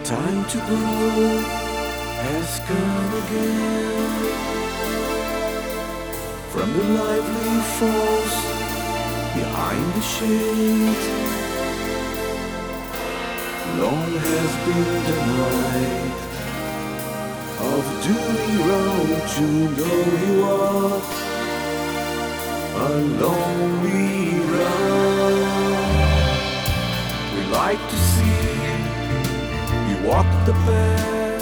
Time to grow has come again. From the lively force behind the shade, long has been the night of doing wrong to know you are a lonely run. We like to see you walk the path,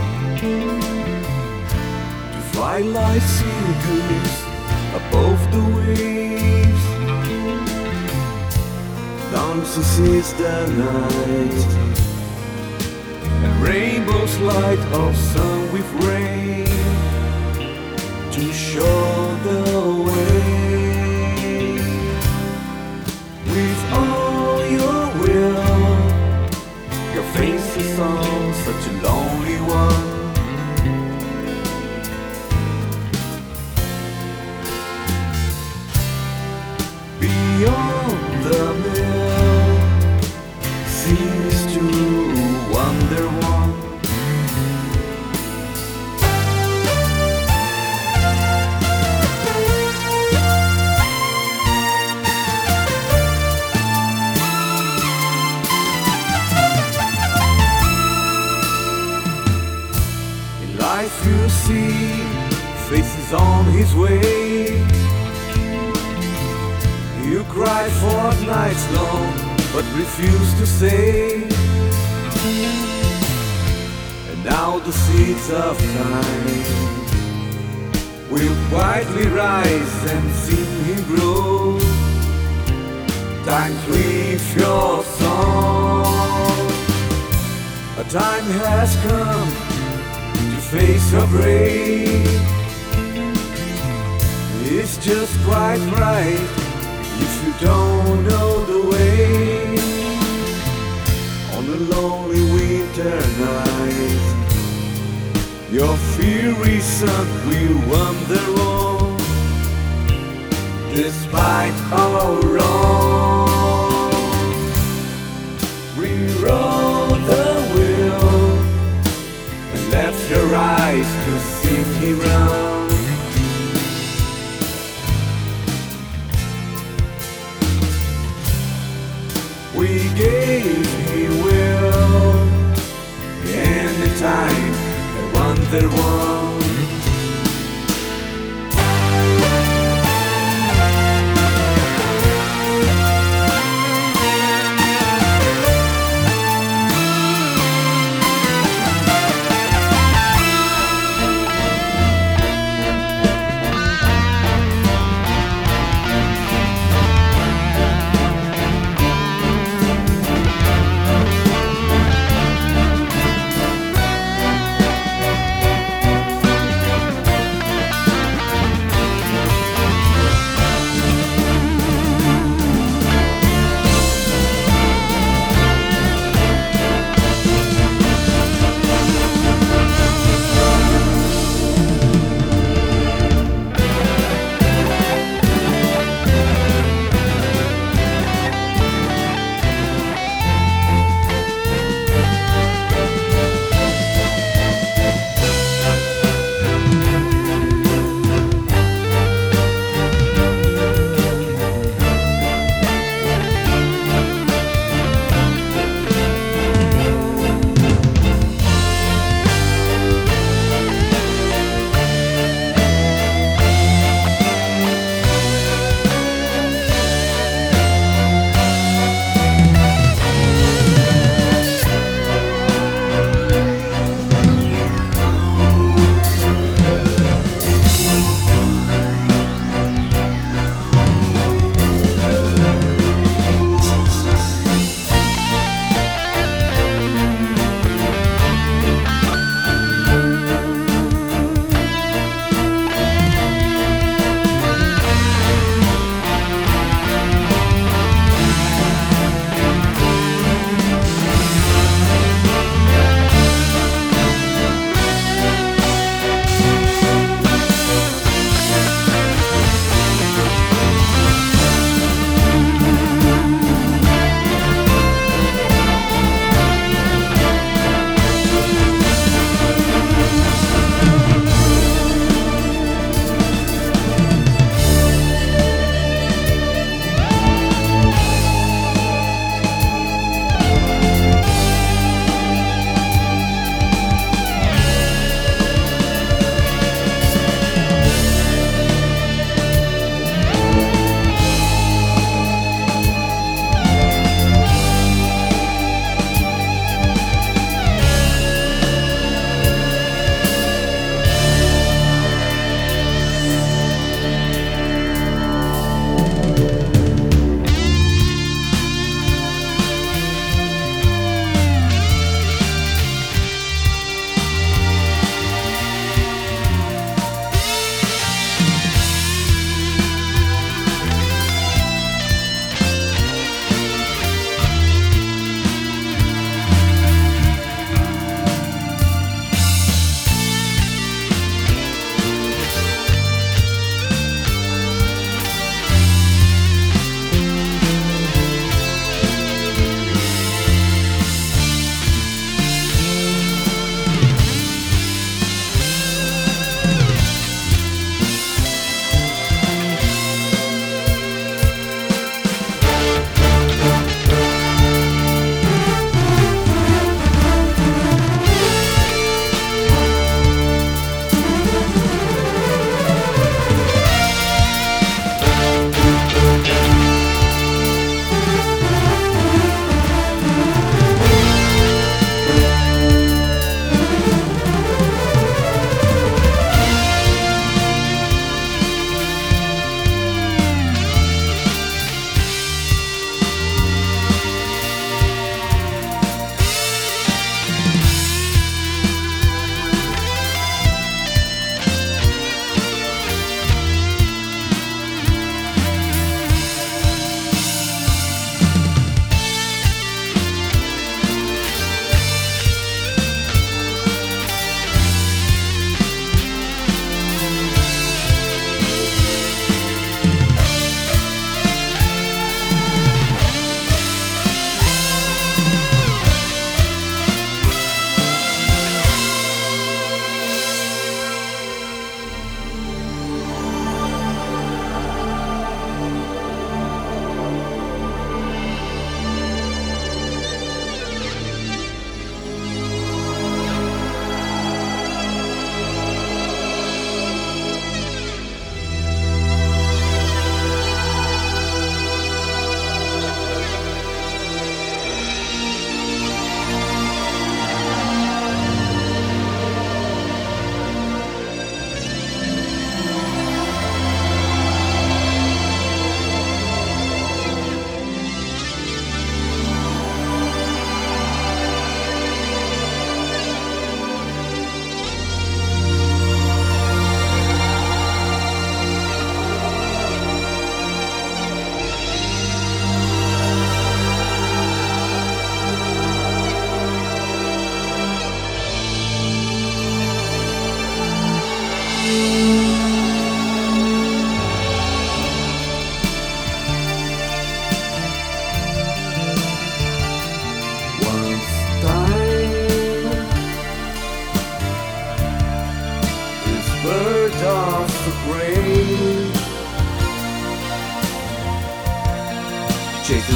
to fly like seagulls above the waves. Dances is the night, and rainbows light our sun with rain to show the way. With all your will, your face is on such a lonely one. Beyond the mill seems to wander one. In life you see faces on his way. You cry for nights long, but refuse to say. And now the seeds of time will quietly rise and see him grow. Time to leave your song. A time has come to face your grave. It's just quite right if you don't know the way. On a lonely winter night, your fiery sun will wander on. Despite our wrong, we rode the wheel and left your eyes to see me run. We gave him will, and the time I wonder one.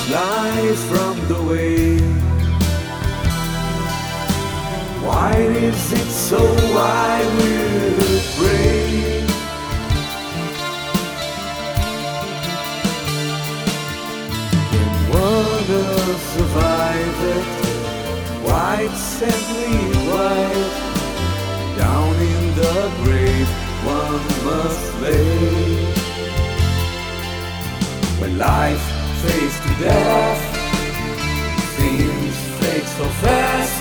lies from the way. Why is it so I will pray? Can water survive it? White, sadly white, down in the grave one must lay. When life fades to death, things fade so fast.